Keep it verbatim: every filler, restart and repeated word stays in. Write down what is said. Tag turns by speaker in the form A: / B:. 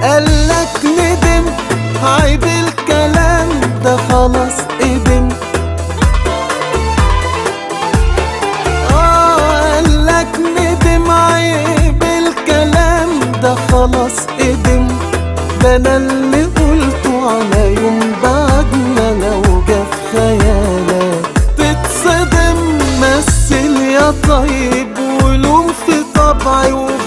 A: قالك ندم، عيب الكلام ده خلاص قدم. اه قالك ندم، عيب الكلام ده خلاص قدم. ده انا اللي قلته على يوم بعدنا لو جه في خيالك تتصدم. مثل يا طيب ولوم في طبعي